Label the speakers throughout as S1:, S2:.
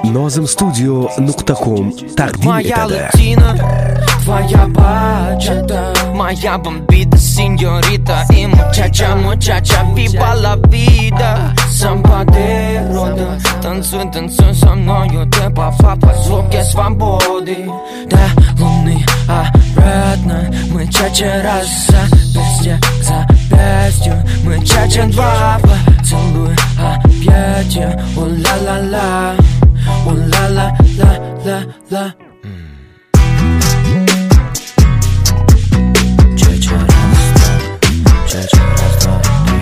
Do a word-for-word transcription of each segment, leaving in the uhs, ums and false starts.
S1: Nozem Studio точка ком тaqdim
S2: Моя
S1: etadi.
S2: латина, твоя бачата, моя бомбита, сеньорита и мучача, мучача, viva la vida. Самба де рода, танцуй, танцуй со мною, ты папа по звуке свободы. До луны обратно, мы чача раз запястье к запястью, мы чача два, поцелуй объятия, у-ла-ла-ла, у-ла-ла-ла-ла-ла. Чача раз, чача раз, два, три.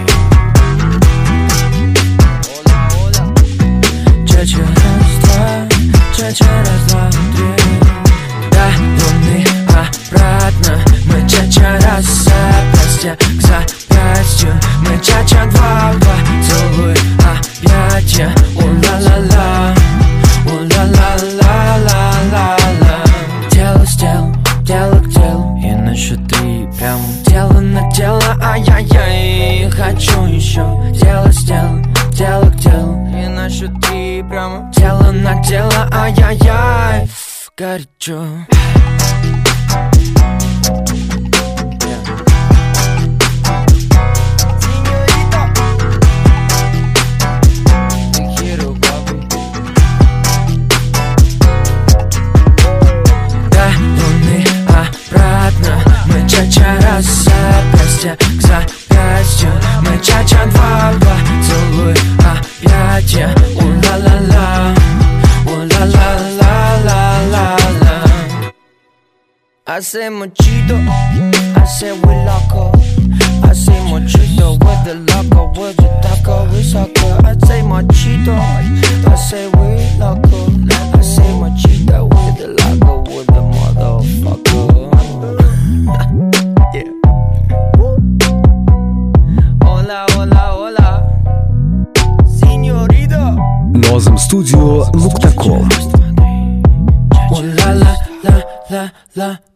S2: Чача раз, два, чача раз, два, три. До луны обратно, мы чача раз запястье к запястью, мы чача два, поцелуй объятия, у-ла-ла-ла, у-ла-ла-ла-ла-ла-ла. Тело с телом, тело к телу, и на счет три прям тело на тело, ай-яй-яй. Хочу еще тело с телом, тело к телу, и на счет три прямо тело на тело, ай-яй-яй. Горячо. Чача раз запястье к запястью, мы чача два, поцелуй объятия, у-ла-ла-ла, у-ла-ла-ла-ла-ла-ла. I say mojito, I say we loco, I say mojito with the loco, with the taco, we sucker. I say mojito, I say we loco, I say mojito with the loco, with the motherfucker. Yeah. Hola, hola, hola, señorita.
S1: Nozem Studio точка ком.
S2: Oh la la la la la.